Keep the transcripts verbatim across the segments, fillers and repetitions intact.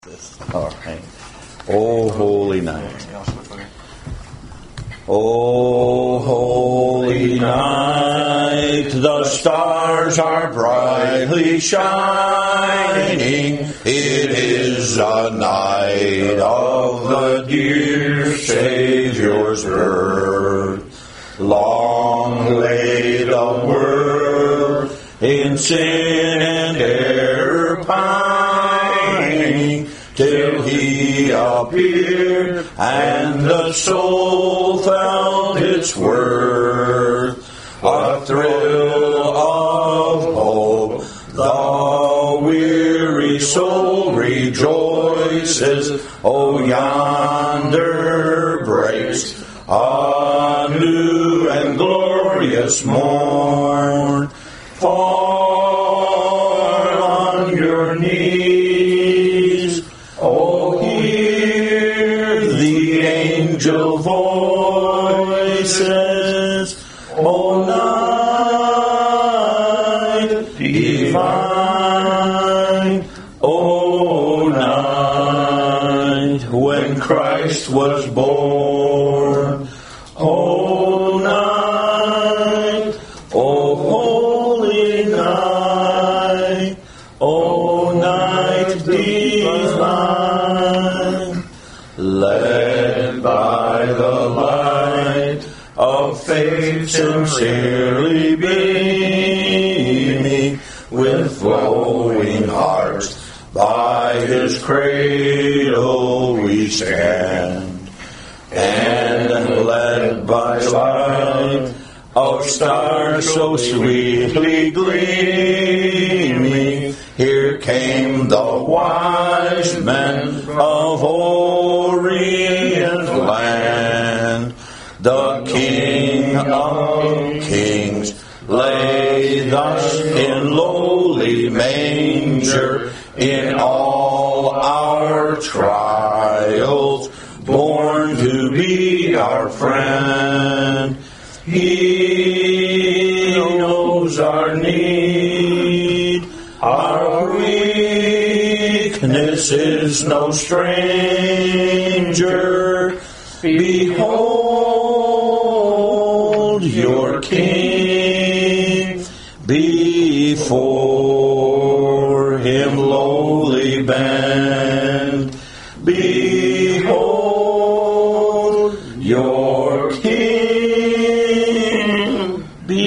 All right. Oh, holy night. Oh, holy night, the stars are brightly shining. It is a night of the dear Savior's birth. Long lay the world in sin and error pining, till he appeared, and the soul felt its worth. A thrill of hope, the weary soul rejoices. Oh, yonder breaks a new and glorious morn. Fall on your knees, oh, hear the angel voices, oh, night divine, oh, night when Christ was born, oh, night, oh, holy night, oh, night divine, led by the light of faith sincerely beaming, with flowing hearts by his cradle we stand, and led by light of stars so sweetly gleaming, here came the wise men of Orient land. The King of Kings lay thus in lowly manger. In all our trials, born to be our friend. He knows our need, our weakness is no stranger. Behold your King, before him lowly bend. Behold your King,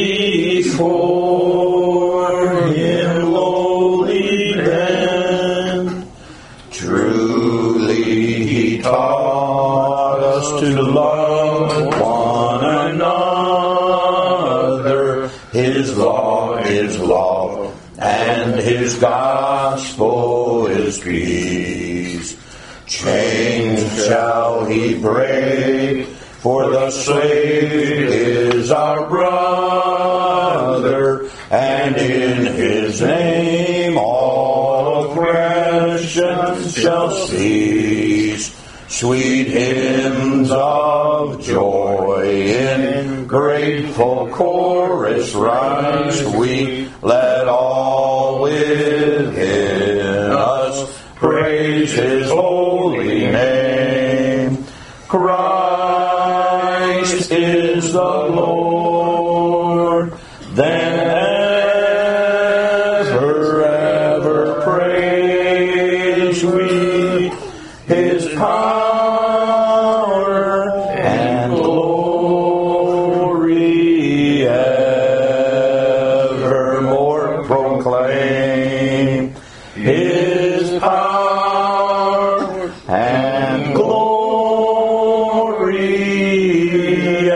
before him lowly bend. Truly he taught us to love one another. His law is love, and his gospel is peace. Chains shall he break, for the slave is our brother, and in his name all oppression shall cease. Sweet hymns of joy in grateful chorus rise we, let all within us praise his holy name. Christ is the Lord, then ever, ever praise we his power and glory evermore proclaim. His power and glory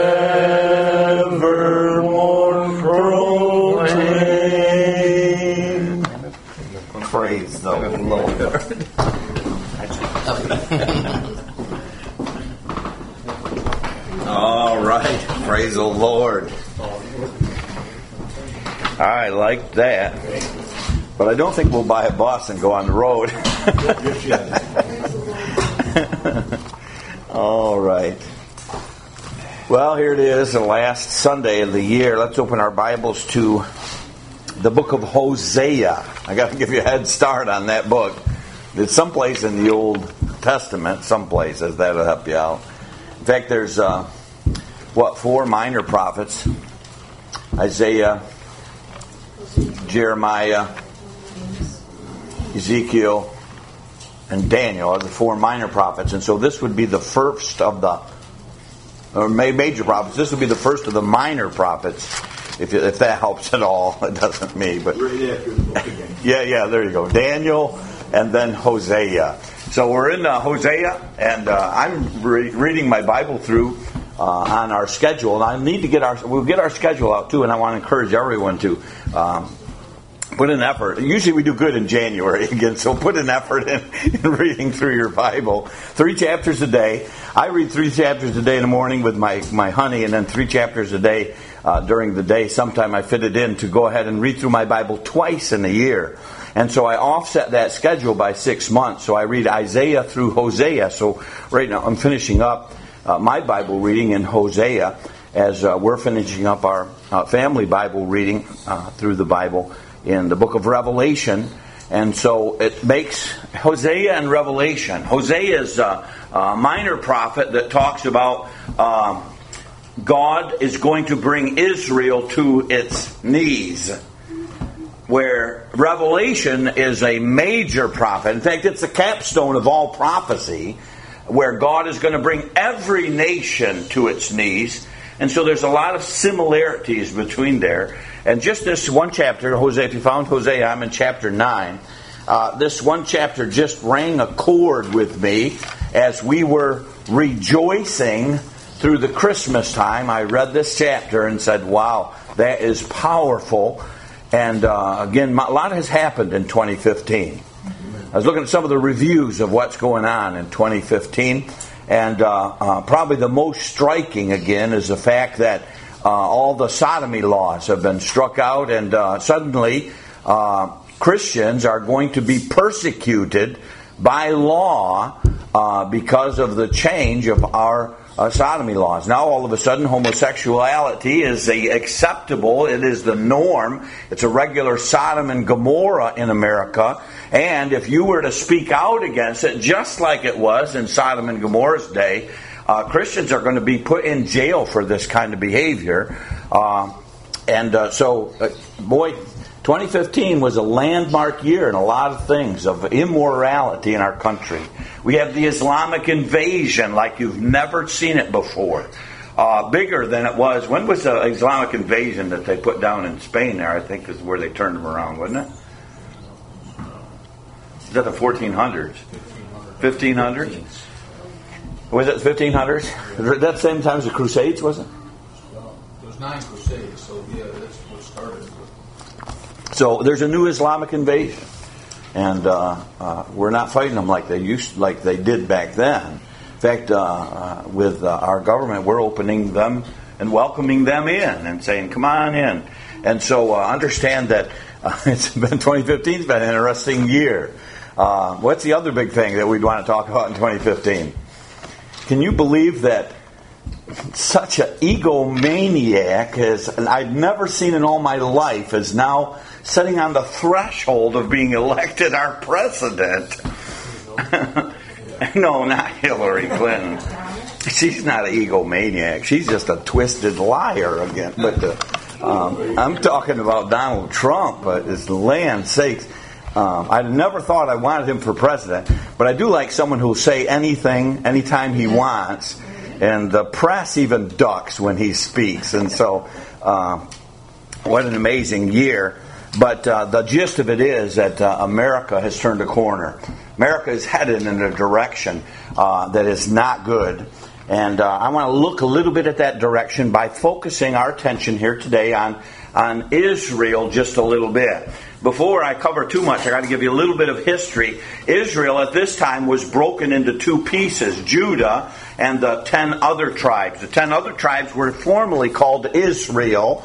evermore proclaim. Praise the Lord. All right, praise the Lord. I like that, but I don't think we'll buy a bus and go on the road. All right. Well, here it is, the last Sunday of the year. Let's open our Bibles to the book of Hosea. I got to give you a head start on that book. It's someplace in the Old Testament, some places that'll help you out. In fact, there's uh, what four minor prophets: Isaiah, Jeremiah, Ezekiel, and Daniel are the four minor prophets. And so this would be the first of the, or major prophets. This would be the first of the minor prophets, if if that helps at all. It doesn't me, but yeah, yeah, there you go. Daniel, and then Hosea. So we're in uh, Hosea, and uh, I'm re- reading my Bible through uh, on our schedule, and I need to get our we'll get our schedule out too, and I want to encourage everyone to. Um, Put an effort. Usually we do good in January again, so put an effort in, in reading through your Bible. Three chapters a day. I read three chapters a day in the morning with my, my honey, and then three chapters a day uh, during the day. Sometime I fit it in to go ahead and read through my Bible twice in a year. And so I offset that schedule by six months. So I read Isaiah through Hosea. So right now I'm finishing up uh, my Bible reading in Hosea as uh, we're finishing up our uh, family Bible reading uh, through the Bible in the book of Revelation. And so it makes Hosea and Revelation. Hosea is a, a minor prophet that talks about uh, God is going to bring Israel to its knees. Where Revelation is a major prophet. In fact, it's the capstone of all prophecy, where God is going to bring every nation to its knees. And so there's a lot of similarities between there. And just this one chapter, Hosea, if you found Hosea, I'm in chapter nine. Uh, this one chapter just rang a chord with me as we were rejoicing through the Christmas time. I read this chapter and said, wow, that is powerful. And uh, again, a lot has happened in twenty fifteen. I was looking at some of the reviews of what's going on in twenty fifteen. And uh, uh, probably the most striking, again, is the fact that uh, all the sodomy laws have been struck out, and uh, suddenly uh, Christians are going to be persecuted by law uh, because of the change of our uh, sodomy laws. Now, all of a sudden, homosexuality is a acceptable. It is the norm. It's a regular Sodom and Gomorrah in America. And if you were to speak out against it, just like it was in Sodom and Gomorrah's day, uh, Christians are going to be put in jail for this kind of behavior. Uh, and uh, so, uh, boy, twenty fifteen was a landmark year in a lot of things of immorality in our country. We have the Islamic invasion like you've never seen it before. Uh, bigger than it was. When was the Islamic invasion that they put down in Spain there? I think is where they turned them around, wasn't it? Is that the fourteen hundreds? fifteen hundreds? Was it fifteen hundreds? That same time as the Crusades, was it? Well, there's nine Crusades, so yeah, that's what started. So there's a new Islamic invasion, and uh, uh, we're not fighting them like they used, like they did back then. In fact, uh, uh, with uh, our government, we're opening them and welcoming them in and saying, "Come on in." And so uh, understand that uh, it's been twenty fifteen. It's been an interesting year. Uh, what's the other big thing that we'd want to talk about in twenty fifteen? Can you believe that such an egomaniac as I've never seen in all my life is now sitting on the threshold of being elected our president? No, not Hillary Clinton. She's not an egomaniac. She's just a twisted liar again. But the, um, I'm talking about Donald Trump. But it's land's sakes. Um, I never thought I wanted him for president, but I do like someone who'll say anything, anytime he wants, and the press even ducks when he speaks. And so, uh, what an amazing year. But uh, the gist of it is that uh, America has turned a corner. America is headed in a direction uh, that is not good. And uh, I want to look a little bit at that direction by focusing our attention here today on, on Israel just a little bit. Before I cover too much, I got to give you a little bit of history. Israel at this time was broken into two pieces, Judah and the ten other tribes. The ten other tribes were formerly called Israel.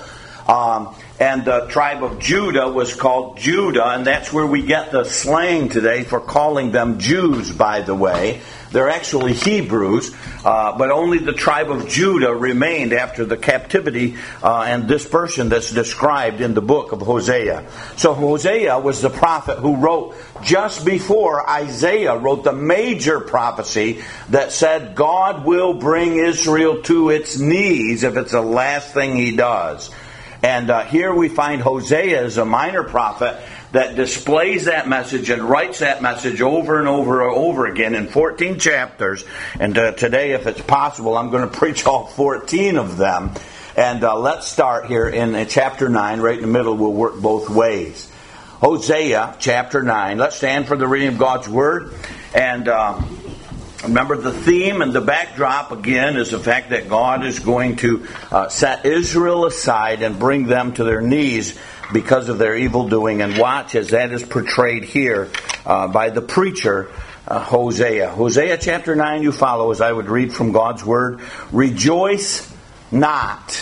Um, and the tribe of Judah was called Judah, and that's where we get the slang today for calling them Jews, by the way. They're actually Hebrews, uh, but only the tribe of Judah remained after the captivity uh, and dispersion that's described in the book of Hosea. So Hosea was the prophet who wrote just before Isaiah wrote the major prophecy that said God will bring Israel to its knees if it's the last thing he does. And uh, here we find Hosea as a minor prophet that displays that message and writes that message over and over and over again in fourteen chapters. And uh, today, if it's possible, I'm going to preach all fourteen of them. And uh, let's start here in uh, chapter nine, right in the middle. We'll work both ways. Hosea, chapter nine. Let's stand for the reading of God's Word. And uh, remember, the theme and the backdrop, again, is the fact that God is going to uh, set Israel aside and bring them to their knees because of their evil doing. And watch as that is portrayed here uh, by the preacher, uh, Hosea. Hosea chapter nine, you follow as I would read from God's Word. Rejoice not.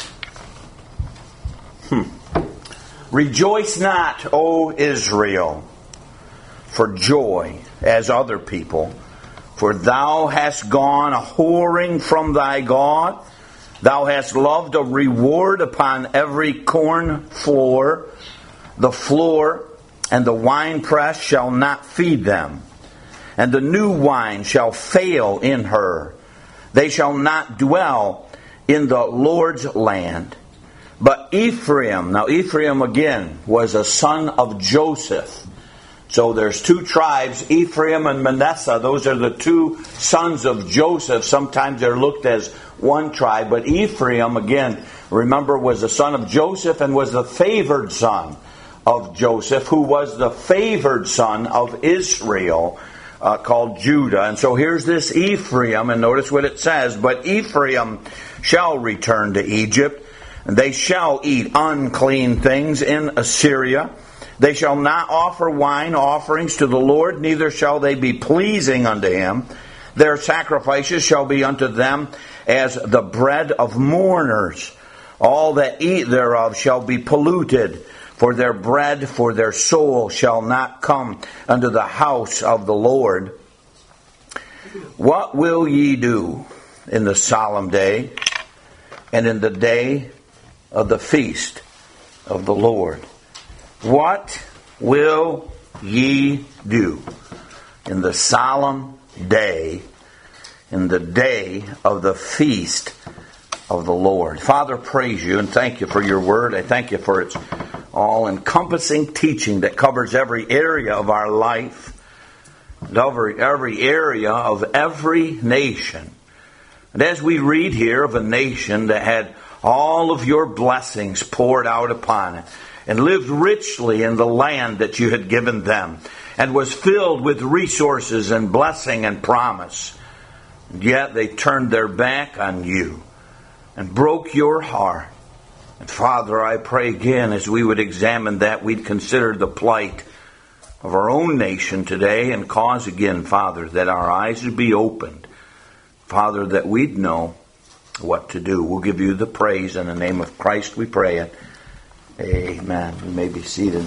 Hmm. Rejoice not, O Israel, for joy as other people. For thou hast gone a whoring from thy God. Thou hast loved a reward upon every corn floor. The floor and the winepress shall not feed them, and the new wine shall fail in her. They shall not dwell in the Lord's land. But Ephraim, now Ephraim again was a son of Joseph. So there's two tribes, Ephraim and Manasseh. Those are the two sons of Joseph. Sometimes they're looked as one tribe. But Ephraim, again, remember, was the son of Joseph and was the favored son of Joseph, who was the favored son of Israel, uh, called Judah. And so here's this Ephraim, and notice what it says. But Ephraim shall return to Egypt, and they shall eat unclean things in Assyria. They shall not offer wine offerings to the Lord, neither shall they be pleasing unto him. Their sacrifices shall be unto them as the bread of mourners. All that eat thereof shall be polluted, for their bread, for their soul shall not come unto the house of the Lord. What will ye do in the solemn day, and in the day of the feast of the Lord? What will ye do in the solemn day, in the day of the feast of the Lord? Father, praise you and thank you for your word. I thank you for its all-encompassing teaching that covers every area of our life, every, every area of every nation. And as we read here of a nation that had all of your blessings poured out upon it, and lived richly in the land that you had given them, and was filled with resources and blessing and promise. And yet they turned their back on you and broke your heart. And Father, I pray again, as we would examine that, we'd consider the plight of our own nation today, and cause again, Father, that our eyes would be opened. Father, that we'd know what to do. We'll give you the praise. In the name of Christ we pray it. Amen. You may be seated.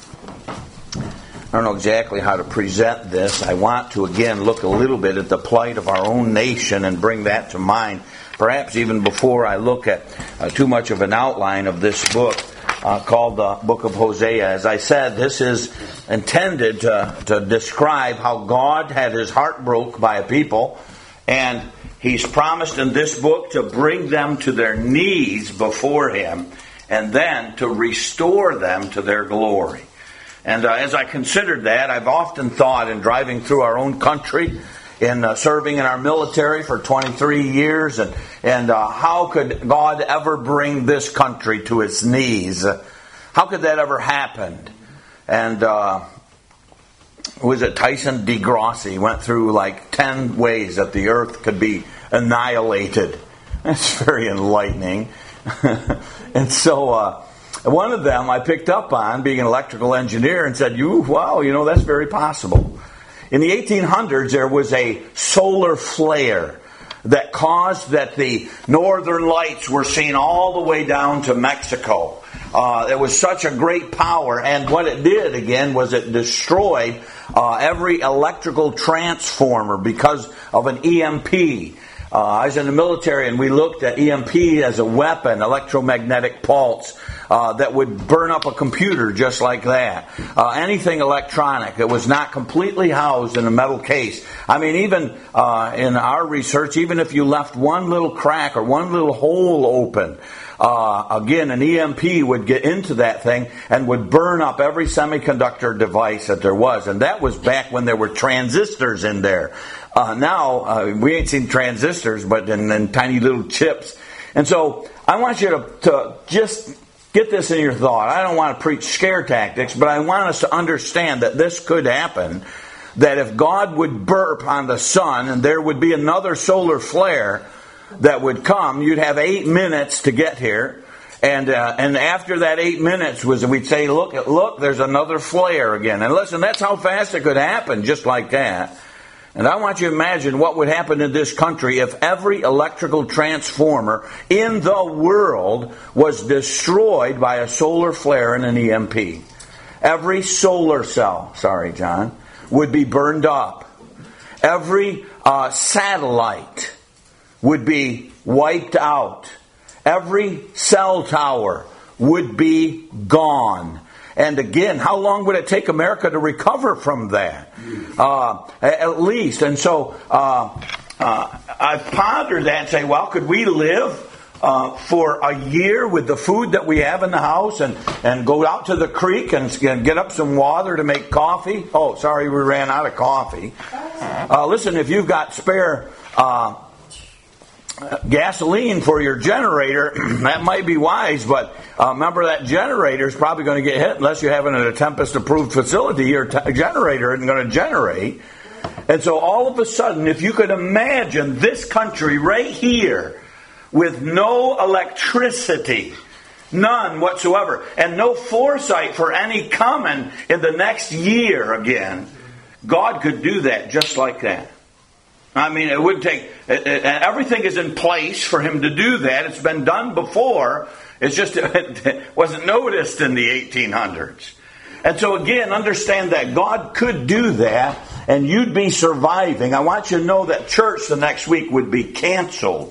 I don't know exactly how to present this. I want to again look a little bit at the plight of our own nation and bring that to mind. Perhaps even before I look at uh, too much of an outline of this book uh, called the Book of Hosea. As I said, this is intended to, to describe how God had his heart broke by a people, and he's promised in this book to bring them to their knees before him, and then to restore them to their glory. And uh, as I considered that, I've often thought in driving through our own country, in uh, serving in our military for twenty-three years, and, and uh, how could God ever bring this country to its knees? Uh, how could that ever happen? And uh, was it Tyson DeGrossi went through like ten ways that the earth could be annihilated. That's very enlightening. And so uh, one of them I picked up on, being an electrical engineer, and said, "You, wow, you know, that's very possible." In the eighteen hundreds, there was a solar flare that caused that the northern lights were seen all the way down to Mexico. Uh, it was such a great power, and what it did again was it destroyed uh, every electrical transformer because of an E M P. Uh, I was in the military, and we looked at E M P as a weapon, electromagnetic pulse, uh, that would burn up a computer just like that. Uh, anything electronic that was not completely housed in a metal case. I mean, even uh, in our research, even if you left one little crack or one little hole open, Uh, again, an E M P would get into that thing and would burn up every semiconductor device that there was. And that was back when there were transistors in there. Uh, now, uh, we ain't seen transistors, but in, in tiny little chips. And so, I want you to, to just get this in your thought. I don't want to preach scare tactics, but I want us to understand that this could happen. That if God would burp on the sun and there would be another solar flare that would come, you'd have eight minutes to get here, and uh, and after that eight minutes was, we'd say, look, look, there's another flare again. And listen, that's how fast it could happen, just like that. And I want you to imagine what would happen in this country if every electrical transformer in the world was destroyed by a solar flare and an E M P. Every solar cell, sorry, John, would be burned up. Every uh, satellite would be wiped out. Every cell tower would be gone. And again, how long would it take America to recover from that? Uh, at least. And so uh, uh, I pondered that and say, well, could we live uh, for a year with the food that we have in the house and, and go out to the creek and, and get up some water to make coffee? Oh, sorry, we ran out of coffee. Uh, listen, if you've got spare Uh, gasoline for your generator, that might be wise, but uh, remember that generator is probably going to get hit unless you have it in a Tempest-approved facility. Your t- generator isn't going to generate. And so all of a sudden, if you could imagine this country right here with no electricity, none whatsoever, and no foresight for any coming in the next year again, God could do that just like that. I mean, it would take, it, it, everything is in place for him to do that. It's been done before. It's just, it wasn't noticed in the eighteen hundreds. And so again, understand that God could do that, and you'd be surviving. I want you to know that church the next week would be canceled.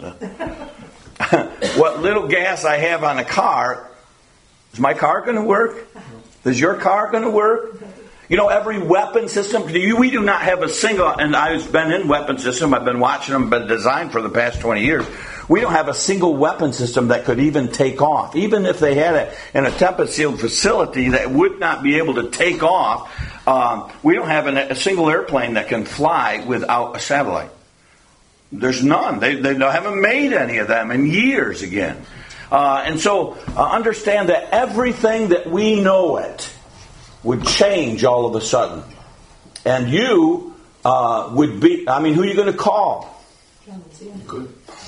What little gas I have on a car, is my car going to work? Is your car going to work? You know, every weapon system, we do not have a single, and I've been in weapon system, I've been watching them, been designed for the past twenty years. We don't have a single weapon system that could even take off. Even if they had it in a Tempest-sealed facility that would not be able to take off, um, we don't have a single airplane that can fly without a satellite. There's none. They, they haven't made any of them in years again. Uh, and so, uh, understand that everything that we know it would change all of a sudden. And you uh, would be, I mean, who are you going to call? Good.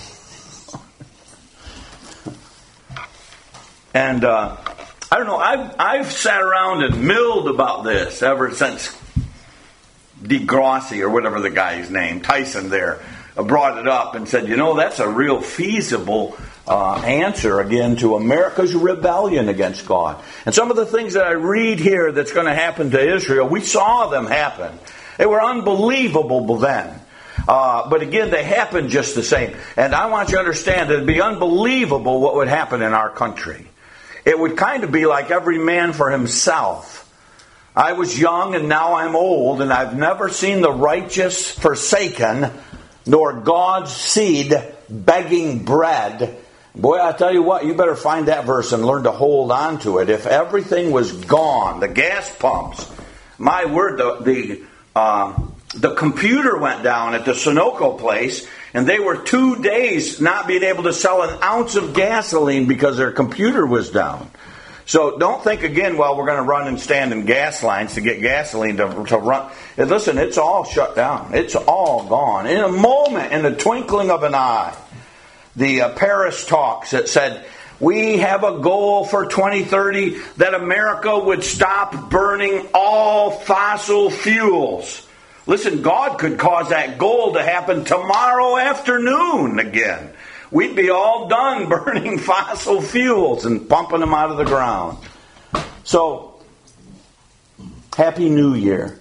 And uh, I don't know, I've, I've sat around and milled about this ever since DeGrassi, or whatever the guy's name, Tyson there, brought it up and said, you know, that's a real feasible Uh, answer again to America's rebellion against God. And some of the things that I read here that's going to happen to Israel, we saw them happen. They were unbelievable then. Uh, but again, they happened just the same. And I want you to understand that it'd be unbelievable what would happen in our country. It would kind of be like every man for himself. I was young and now I'm old, and I've never seen the righteous forsaken, nor God's seed begging bread. Boy, I tell you what, you better find that verse and learn to hold on to it. If everything was gone, the gas pumps, my word, the the, uh, the computer went down at the Sunoco place, and they were two days not being able to sell an ounce of gasoline because their computer was down. So don't think again, well, we're going to run and stand in gas lines to get gasoline to, to run. And listen, it's all shut down. It's all gone. In a moment, in the twinkling of an eye. The uh, Paris talks that said, we have a goal for twenty thirty that America would stop burning all fossil fuels. Listen, God could cause that goal to happen tomorrow afternoon again. we'd be all done burning fossil fuels and pumping them out of the ground. So, Happy New Year.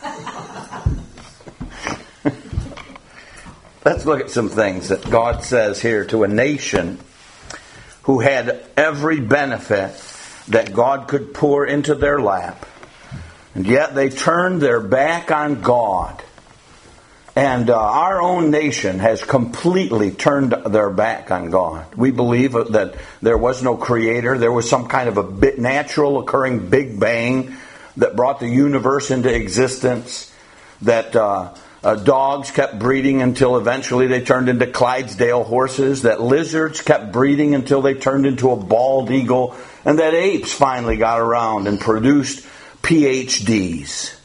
Let's look at some things that God says here to a nation who had every benefit that God could pour into their lap. And yet they turned their back on God. And uh, our own nation has completely turned their back on God. We believe that there was no creator. There was some kind of a bit natural occurring Big Bang that brought the universe into existence. That uh, uh, dogs kept breeding until eventually they turned into Clydesdale horses. That lizards kept breeding until they turned into a bald eagle. And that apes finally got around and produced P H Ds.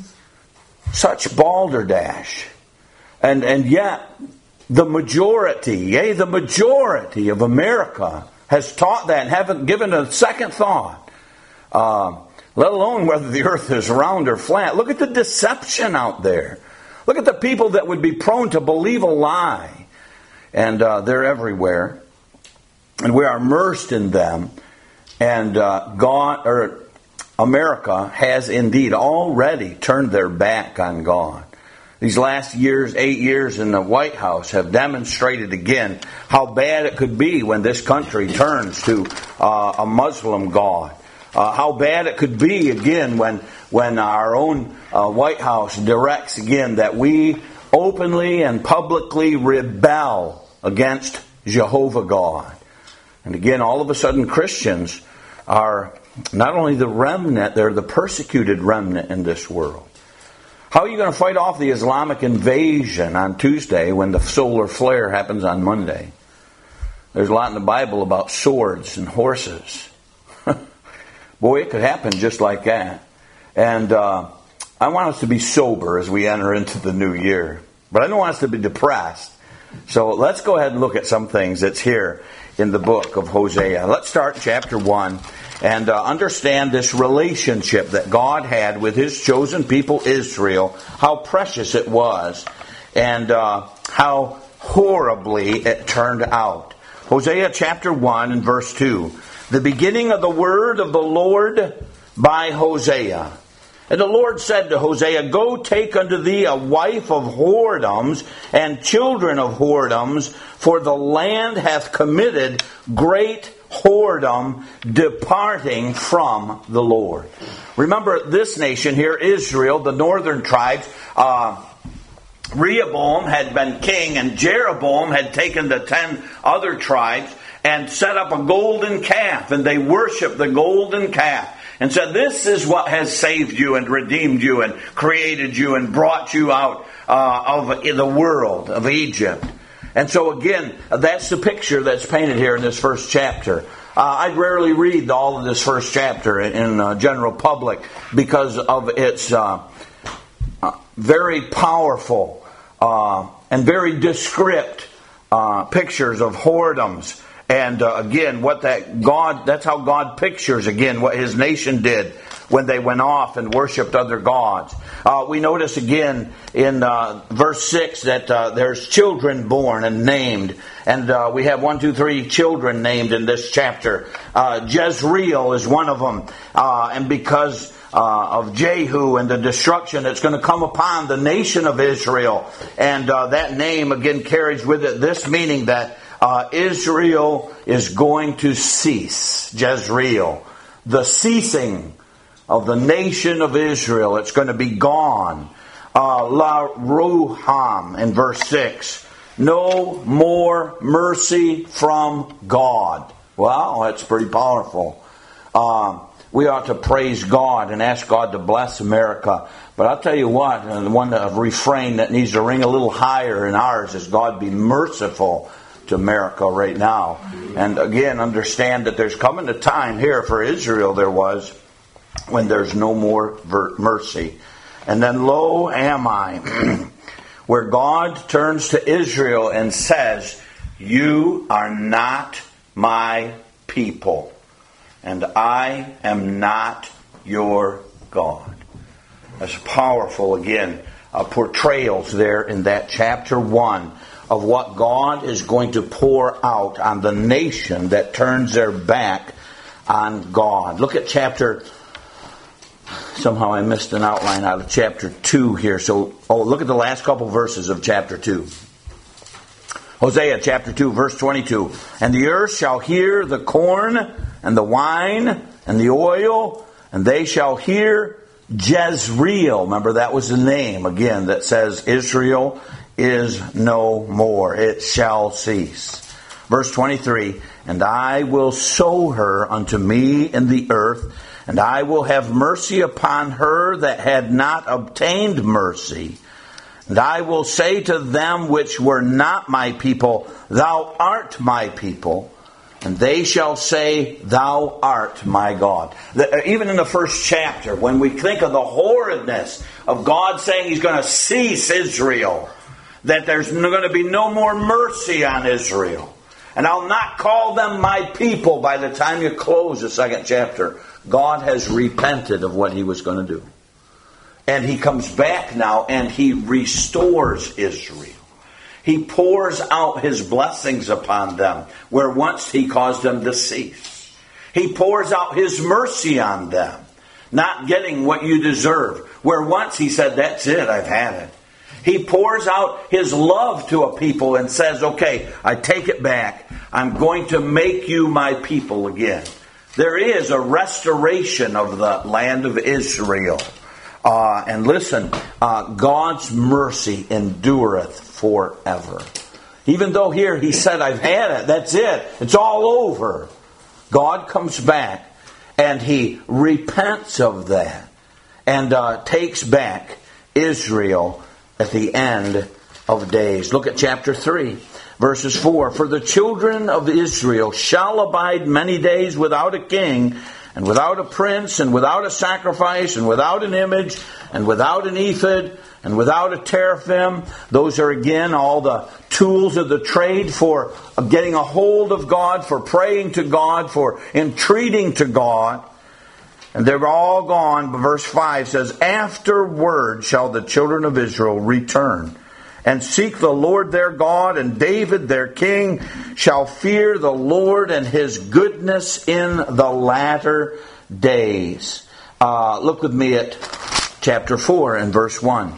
Such balderdash. And and yet, the majority, yea, the majority of America has taught that and haven't given a second thought, uh, let alone whether the earth is round or flat. Look at the deception out there. Look at the people that would be prone to believe a lie. And uh, they're everywhere. And we are immersed in them. And uh, God, or America has indeed already turned their back on God. These last years, eight years in the White House have demonstrated again how bad it could be when this country turns to uh, a Muslim God. Uh, how bad it could be again when when our own uh, White House directs again that we openly and publicly rebel against Jehovah God. And again, all of a sudden Christians are not only the remnant, they're the persecuted remnant in this world. How are you going to fight off the Islamic invasion on Tuesday when the solar flare happens on Monday? There's a lot in the Bible about swords and horses. Boy, it could happen just like that. And uh, I want us to be sober as we enter into the new year. But I don't want us to be depressed. So let's go ahead and look at some things that's here in the book of Hosea. Let's start chapter one. And uh, understand this relationship that God had with His chosen people Israel, how precious it was, and uh, how horribly it turned out. Hosea chapter one and verse two. The beginning of the word of the Lord by Hosea. And the Lord said to Hosea, Go take unto thee a wife of whoredoms and children of whoredoms, for the land hath committed great whoredom, departing from the Lord. Remember this nation here, Israel, the northern tribes, uh, Rehoboam had been king, and Jeroboam had taken the ten other tribes and set up a golden calf, and they worshiped the golden calf and said, this is what has saved you and redeemed you and created you and brought you out uh, of the world of Egypt. And so again, that's the picture that's painted here in this first chapter. Uh, I rarely read all of this first chapter in, in uh, general public because of its uh, uh, very powerful uh, and very descript uh, pictures of whoredoms. And uh, again, what that God, that's how God pictures again what His nation did when they went off and worshipped other gods. Uh, we notice again in uh, verse six that uh, there's children born and named. And uh, we have one, two, three children named in this chapter. Uh, Jezreel is one of them. Uh, and because uh, of Jehu and the destruction that's going to come upon the nation of Israel. And uh, that name again carries with it this meaning that Uh, Israel is going to cease. Jezreel. The ceasing of the nation of Israel. It's going to be gone. Uh, La Ruham in verse six. No more mercy from God. Wow, that's pretty powerful. Uh, we ought to praise God and ask God to bless America. But I'll tell you what, the one refrain that needs to ring a little higher in ours is God be merciful to America right now. And again, understand that there's coming a time here for Israel there was when there's no more mercy. And then lo am I, where God turns to Israel and says, you are not my people, and I am not your God. That's powerful again, uh, portrayals there in that chapter one of what God is going to pour out on the nation that turns their back on God. Look at chapter, somehow I missed an outline out of chapter two here. So, oh, look at the last couple verses of chapter two. Hosea chapter two, verse twenty-two. And the earth shall hear the corn and the wine and the oil, and they shall hear Jezreel. Remember, that was the name, again, that says Israel is no more. It shall cease. Verse twenty-three. And I will sow her unto me in the earth, and I will have mercy upon her that had not obtained mercy. And I will say to them which were not my people, Thou art my people. And they shall say, Thou art my God. The, even in the first chapter, when we think of the horridness of God saying He's going to cease Israel, that there's going to be no more mercy on Israel, and I'll not call them my people, by the time you close the second chapter, God has repented of what He was going to do. And He comes back now and He restores Israel. He pours out His blessings upon them, where once He caused them to cease. He pours out His mercy on them, not getting what you deserve, where once He said, that's it, I've had it. He pours out His love to a people and says, okay, I take it back. I'm going to make you my people again. There is a restoration of the land of Israel. Uh, and listen, uh, God's mercy endureth forever. Even though here He said, I've had it, that's it, it's all over. God comes back and He repents of that and uh, takes back Israel at the end of days. Look at chapter three, verses four. For the children of Israel shall abide many days without a king, and without a prince, and without a sacrifice, and without an image, and without an ephod, and without a teraphim. Those are again all the tools of the trade for getting a hold of God, for praying to God, for entreating to God. And they're all gone. But verse five says, Afterward shall the children of Israel return, and seek the Lord their God, and David their king shall fear the Lord and His goodness in the latter days. Uh, look with me at chapter four and verse one.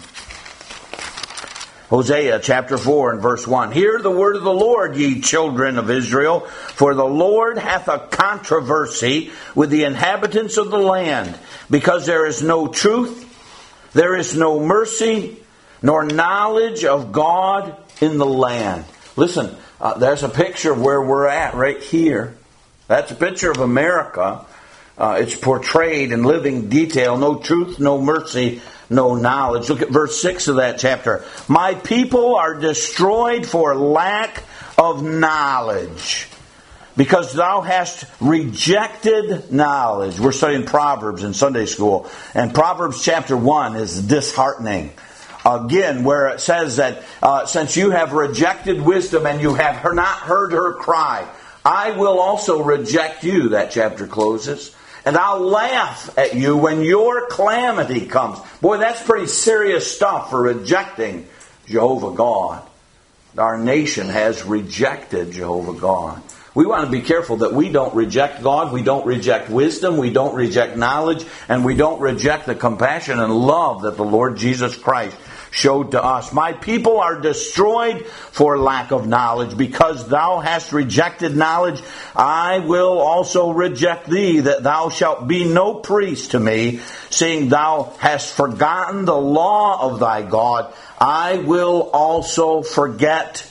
Hosea chapter four and verse one. Hear the word of the Lord, ye children of Israel, for the Lord hath a controversy with the inhabitants of the land, because there is no truth, there is no mercy, nor knowledge of God in the land. Listen, uh, there's a picture of where we're at right here. That's a picture of America. Uh, it's portrayed in living detail. No truth, no mercy, no knowledge. Look at verse six of that chapter. My people are destroyed for lack of knowledge, because thou hast rejected knowledge. We're studying Proverbs in Sunday school, and Proverbs chapter one is disheartening. Again, where it says that uh, since you have rejected wisdom and you have her not heard her cry, I will also reject you, that chapter closes. And I'll laugh at you when your calamity comes. Boy, that's pretty serious stuff for rejecting Jehovah God. Our nation has rejected Jehovah God. We want to be careful that we don't reject God, we don't reject wisdom, we don't reject knowledge, and we don't reject the compassion and love that the Lord Jesus Christ showed to us. My people are destroyed for lack of knowledge. Because thou hast rejected knowledge, I will also reject thee, that thou shalt be no priest to me, seeing thou hast forgotten the law of thy God. I will also forget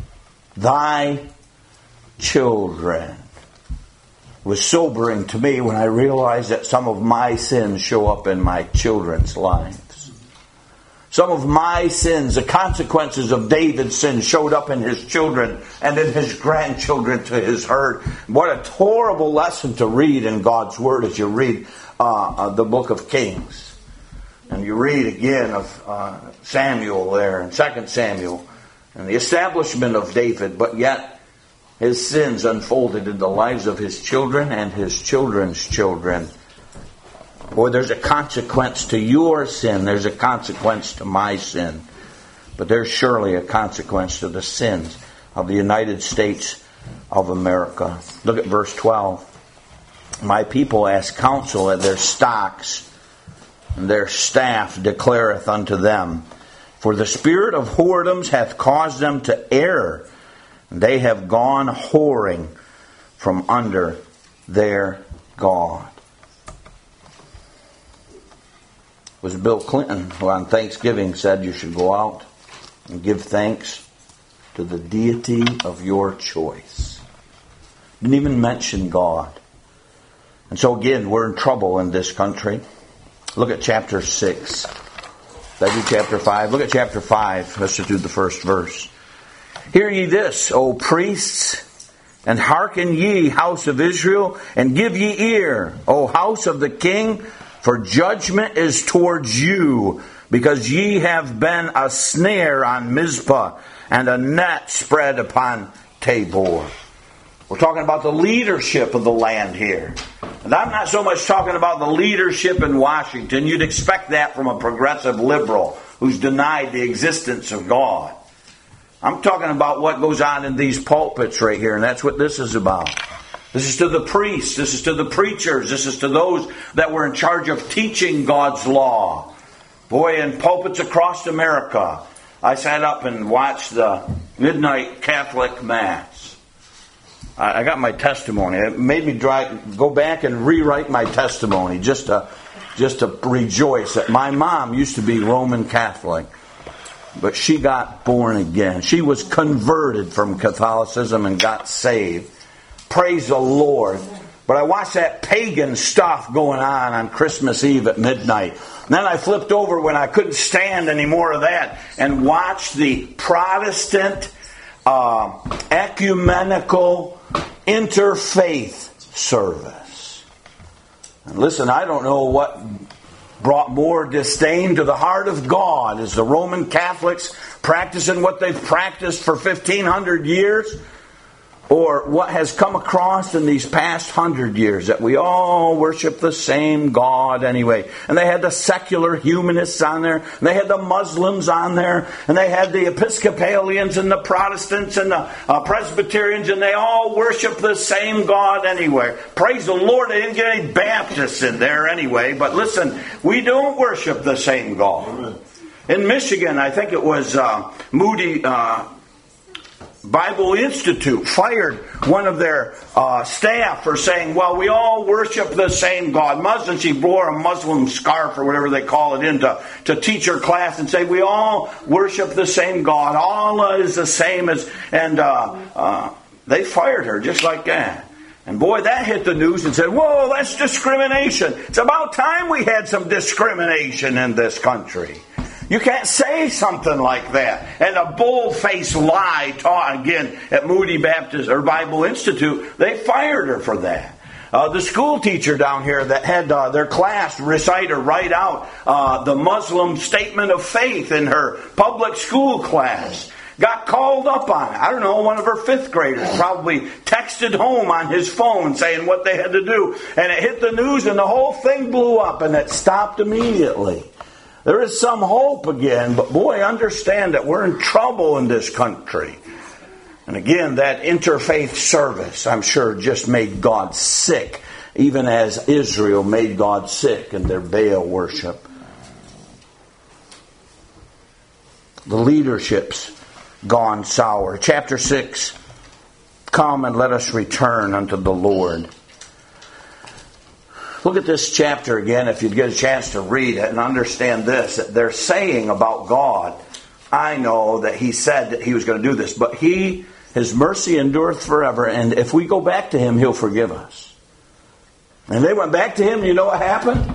thy children. It was sobering to me when I realized that some of my sins show up in my children's lives. Some of my sins, the consequences of David's sin, showed up in his children and in his grandchildren to his herd. What a horrible lesson to read in God's Word as you read uh, uh, the book of Kings. And you read again of uh, Samuel there in Second Samuel and the establishment of David, but yet his sins unfolded in the lives of his children and his children's children. Boy, there's a consequence to your sin. There's a consequence to my sin. But there's surely a consequence to the sins of the United States of America. Look at verse twelve. My people ask counsel at their stocks, and their staff declareth unto them. For the spirit of whoredoms hath caused them to err, and they have gone whoring from under their God. It was Bill Clinton who on Thanksgiving said you should go out and give thanks to the deity of your choice. Didn't even mention God. And so again, we're in trouble in this country. Look at chapter six. Did I do chapter five? Look at chapter five. Let's just do the first verse. Hear ye this, O priests, and hearken ye, house of Israel, and give ye ear, O house of the king, for judgment is towards you, because ye have been a snare on Mizpah, and a net spread upon Tabor. We're talking about the leadership of the land here. And I'm not so much talking about the leadership in Washington. You'd expect that from a progressive liberal who's denied the existence of God. I'm talking about what goes on in these pulpits right here, and that's what this is about. This is to the priests. This is to the preachers. This is to those that were in charge of teaching God's law. Boy, in pulpits across America, I sat up and watched the midnight Catholic Mass. I got my testimony. It made me drive, go back and rewrite my testimony just to, just to rejoice that my mom used to be Roman Catholic, but she got born again. She was converted from Catholicism and got saved. Praise the Lord. But I watched that pagan stuff going on on Christmas Eve at midnight. And then I flipped over when I couldn't stand any more of that and watched the Protestant uh, ecumenical interfaith service. And listen, I don't know what brought more disdain to the heart of God. Is the Roman Catholics practicing what they've practiced for fifteen hundred years? Or what has come across in these past hundred years, that we all worship the same God anyway. And they had the secular humanists on there, and they had the Muslims on there, and they had the Episcopalians and the Protestants and the uh, Presbyterians, and they all worship the same God anyway. Praise the Lord, they didn't get any Baptists in there anyway. But listen, we don't worship the same God. In Michigan, I think it was uh, Moody... Uh, Bible Institute fired one of their uh, staff for saying, well, we all worship the same God. Muslims, she wore a Muslim scarf or whatever they call it in to, to teach her class and say, we all worship the same God. Allah is the same as, and uh, uh, they fired her just like that. And boy, that hit the news and said, whoa, that's discrimination. It's about time we had some discrimination in this country. You can't say something like that. And a bull-faced lie taught again at Moody Baptist or Bible Institute, they fired her for that. Uh, the school teacher down here that had uh, their class recite or write out uh, the Muslim statement of faith in her public school class got called up on it. I don't know, one of her fifth graders probably texted home on his phone saying what they had to do. And it hit the news and the whole thing blew up and it stopped immediately. There is some hope again, but boy, understand that we're in trouble in this country. And again, that interfaith service, I'm sure, just made God sick, even as Israel made God sick in their Baal worship. The leadership's gone sour. Chapter six, come and let us return unto the Lord. Look at this chapter again, if you'd get a chance to read it and understand this. That they're saying about God, I know that He said that He was going to do this, but He, His mercy endureth forever, and if we go back to Him, He'll forgive us. And they went back to Him, and you know what happened?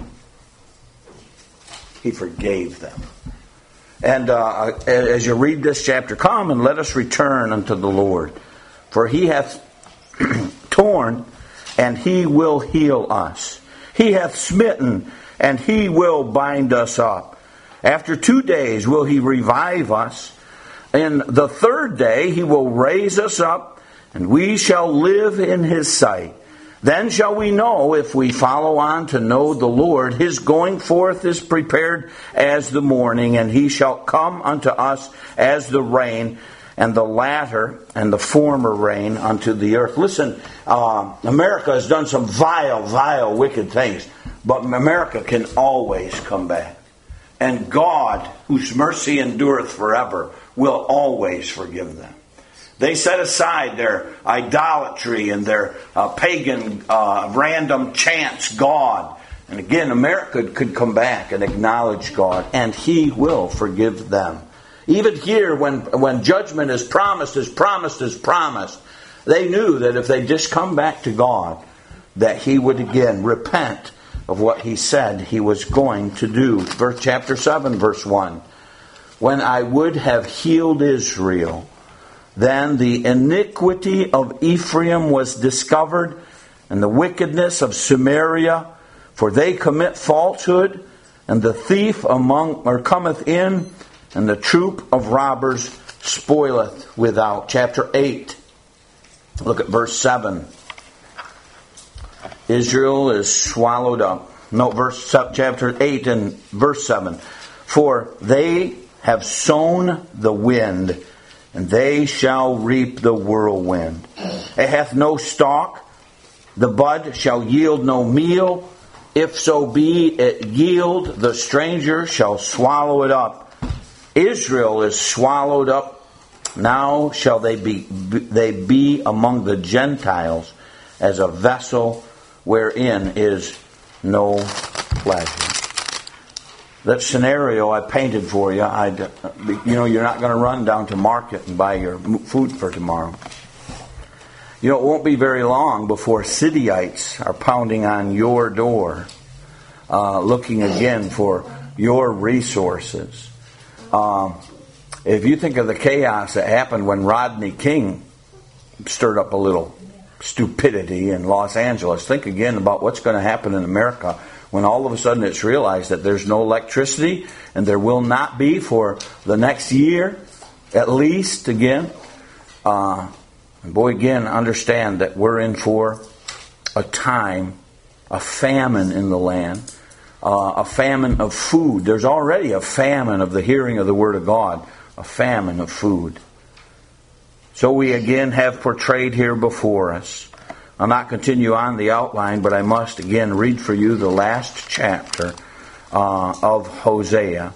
He forgave them. And uh, as you read this chapter, come and let us return unto the Lord, for He hath torn, and He will heal us. He hath smitten, and He will bind us up. After two days will He revive us. In the third day He will raise us up, and we shall live in His sight. Then shall we know, if we follow on to know the Lord, his going forth is prepared as the morning, and he shall come unto us as the rain, and the latter and the former rain unto the earth. Listen, uh, America has done some vile, vile, wicked things, but America can always come back. And God, whose mercy endureth forever, will always forgive them. They set aside their idolatry and their uh, pagan, uh, random chants God. And again, America could come back and acknowledge God, and he will forgive them. Even here, when, when judgment is promised, is promised, is promised, they knew that if they just come back to God, that he would again repent of what he said he was going to do. Verse, chapter seven, verse one. When I would have healed Israel, then the iniquity of Ephraim was discovered, and the wickedness of Samaria, for they commit falsehood, and the thief among or cometh in, and the troop of robbers spoileth without. Chapter eight. Look at verse seven. Israel is swallowed up. No, verse chapter eight and verse seven. For they have sown the wind, and they shall reap the whirlwind. It hath no stalk, the bud shall yield no meal. If so be it yield, the stranger shall swallow it up. Israel is swallowed up. Now shall they be they be among the Gentiles as a vessel wherein is no pleasure. That scenario I painted for you, I, you know, you're not going to run down to market and buy your food for tomorrow. You know, it won't be very long before cityites are pounding on your door, uh, looking again for your resources. Um, if you think of the chaos that happened when Rodney King stirred up a little stupidity in Los Angeles, think again about what's going to happen in America when all of a sudden it's realized that there's no electricity, and there will not be for the next year, at least, again. Uh, and boy, again, understand that we're in for a time, a famine in the land, uh, a famine of food. There's already a famine of the hearing of the Word of God, a famine of food. So we again have portrayed here before us. I'll not continue on the outline, but I must again read for you the last chapter uh, of Hosea.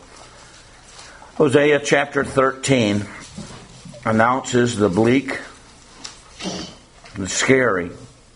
Hosea chapter thirteen announces the bleak, the scary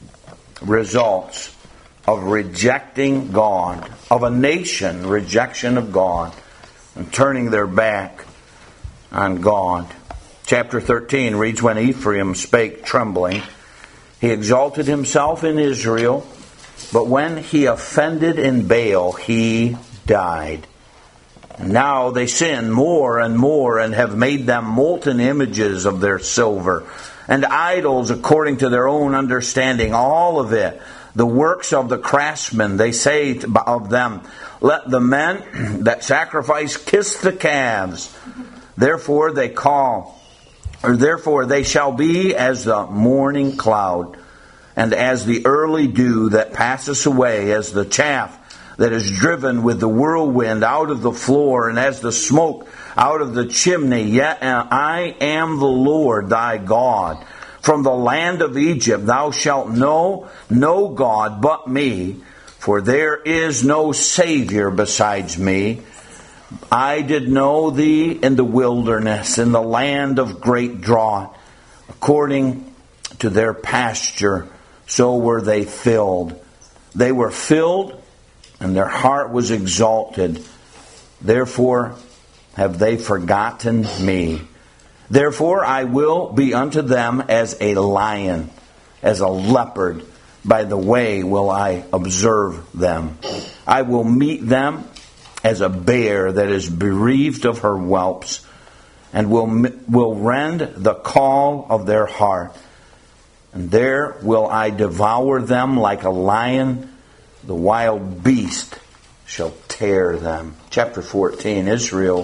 results of rejecting God, of a nation rejection of God, and turning their back on God. Chapter thirteen reads, when Ephraim spake trembling, he exalted himself in Israel, but when he offended in Baal, he died. And now they sin more and more, and have made them molten images of their silver, and idols according to their own understanding, all of it, the works of the craftsmen. They say of them, let the men that sacrifice kiss the calves. Therefore they call, or therefore they shall be as the morning cloud, and as the early dew that passeth away, as the chaff that is driven with the whirlwind out of the floor, and as the smoke out of the chimney. Yet I am the Lord thy God. From the land of Egypt thou shalt know no God but me, for there is no Savior besides me. I did know thee in the wilderness, in the land of great drought. According to their pasture, so were they filled. They were filled, and their heart was exalted. Therefore have they forgotten me. Therefore I will be unto them as a lion, as a leopard. By the way will I observe them. I will meet them as a bear that is bereaved of her whelps, and will will rend the call of their heart. And there will I devour them like a lion. The wild beast shall tear them. Chapter fourteen, Israel,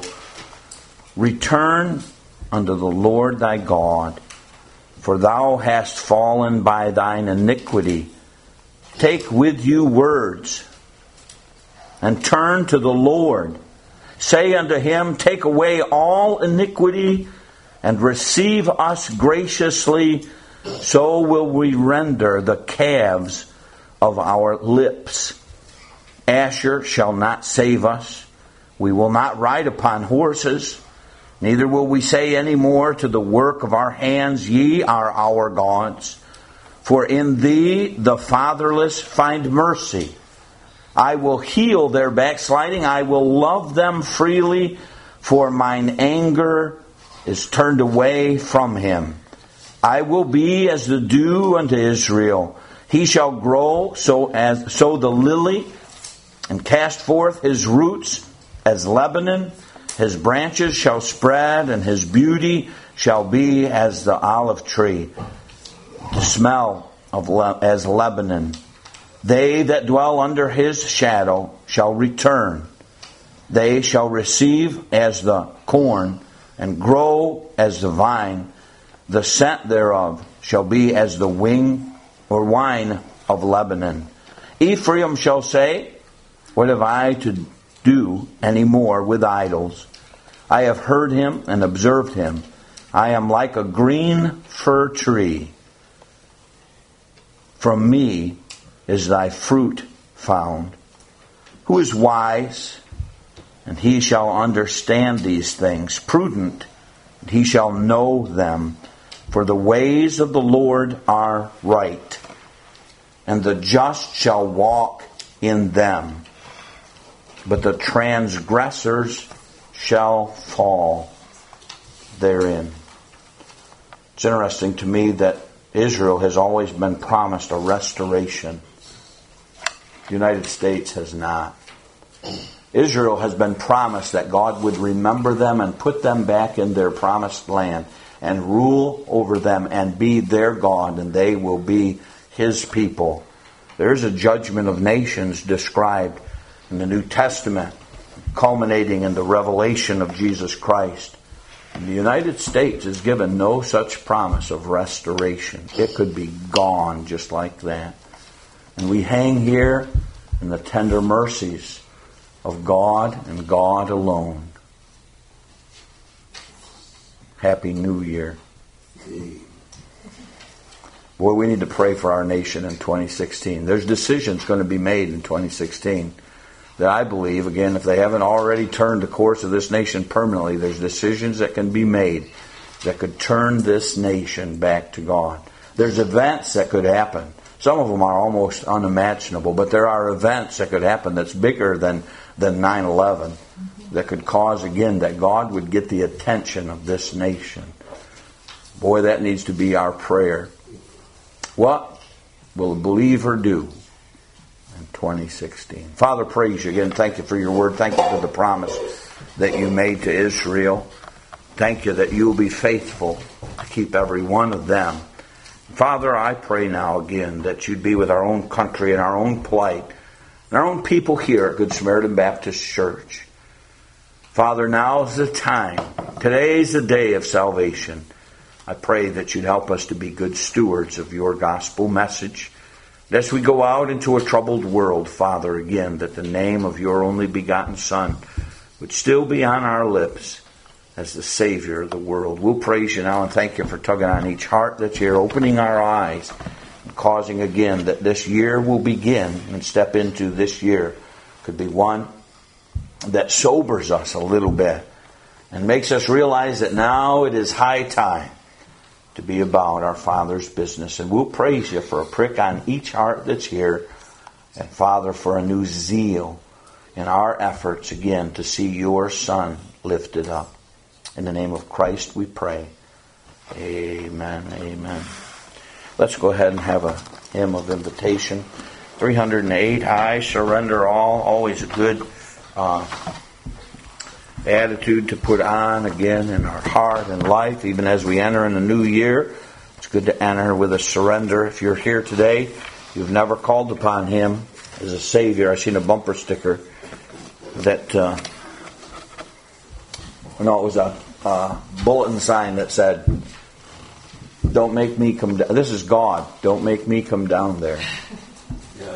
return unto the Lord thy God, for thou hast fallen by thine iniquity. take with you words, and turn to the Lord. Say unto him, take away all iniquity, and receive us graciously, so will we render the calves of our lips. Asher shall not save us. We will not ride upon horses, neither will we say any more to the work of our hands, ye are our gods. For in thee the fatherless find mercy. I will heal their backsliding, I will love them freely, for mine anger is turned away from him. I will be as the dew unto Israel. He shall grow so as so the lily, and cast forth his roots as Lebanon. His branches shall spread, and his beauty shall be as the olive tree, the smell of Le- as Lebanon. They that dwell under his shadow shall return. They shall receive as the corn, and grow as the vine. The scent thereof shall be as the wing or wine of Lebanon. Ephraim shall say, what have I to do any more with idols? I have heard him and observed him. I am like a green fir tree. From me is thy fruit found. Who is wise? And he shall understand these things. Prudent, and he shall know them. For the ways of the Lord are right, and the just shall walk in them. But the transgressors shall fall therein. It's interesting to me that Israel has always been promised a restoration. The United States has not. Israel has been promised that God would remember them and put them back in their promised land and rule over them and be their God, and they will be his people. There's a judgment of nations described in the New Testament, culminating in the revelation of Jesus Christ. And the United States is given no such promise of restoration. It could be gone just like that. And we hang here in the tender mercies of God and God alone. Happy New Year. Boy, we need to pray for our nation in twenty sixteen. There's decisions going to be made in twenty sixteen that I believe, again, if they haven't already turned the course of this nation permanently, there's decisions that can be made that could turn this nation back to God. There's events that could happen. Some of them are almost unimaginable, but there are events that could happen that's bigger than, than nine eleven that could cause, again, that God would get the attention of this nation. Boy, that needs to be our prayer. What will a believer do in twenty sixteen? Father, praise you again. Thank you for your word. Thank you for the promise that you made to Israel. Thank you that you will be faithful to keep every one of them. Father, I pray now again that you'd be with our own country and our own plight and our own people here at Good Samaritan Baptist Church. Father, now is the time. Today's the day of salvation. I pray that you'd help us to be good stewards of your gospel message. And as we go out into a troubled world, Father, again, that the name of your only begotten Son would still be on our lips as the Savior of the world. We'll praise you now and thank you for tugging on each heart that you're opening our eyes and causing again that this year will begin and step into this year. Could be one that sobers us a little bit and makes us realize that now it is high time to be about our Father's business. And we'll praise you for a prick on each heart that's here. And Father, for a new zeal in our efforts again to see your Son lifted up. In the name of Christ we pray. Amen. Amen. Let's go ahead and have a hymn of invitation. three oh eight, I surrender all. Always a good uh, attitude to put on again in our heart and life, even as we enter in a new year. It's good to enter with a surrender. If you're here today, you've never called upon Him as a Savior. I've seen a bumper sticker that, uh, no, it was a uh, bulletin sign that said, "Don't make me come down." This is God. Don't make me come down there. Yeah.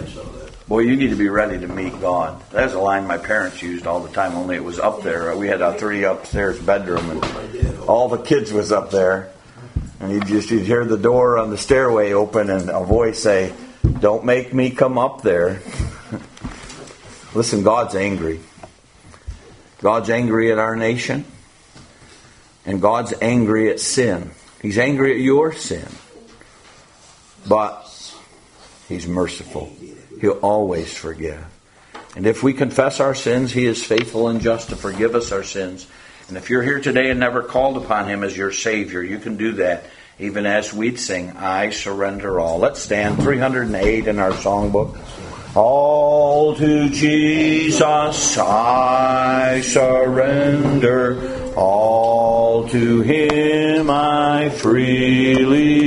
Boy, you need to be ready to meet God. That's a line my parents used all the time, only it was up there. We had a three upstairs bedroom, and all the kids was up there. And you'd just you'd hear the door on the stairway open and a voice say, "Don't make me come up there." Listen, God's angry. God's angry at our nation. And God's angry at sin. He's angry at your sin. But He's merciful. He'll always forgive. And if we confess our sins, He is faithful and just to forgive us our sins. And if you're here today and never called upon Him as your Savior, you can do that even as we'd sing, "I Surrender All." Let's stand, three hundred eight in our songbook. All to Jesus I surrender, all to Him I freely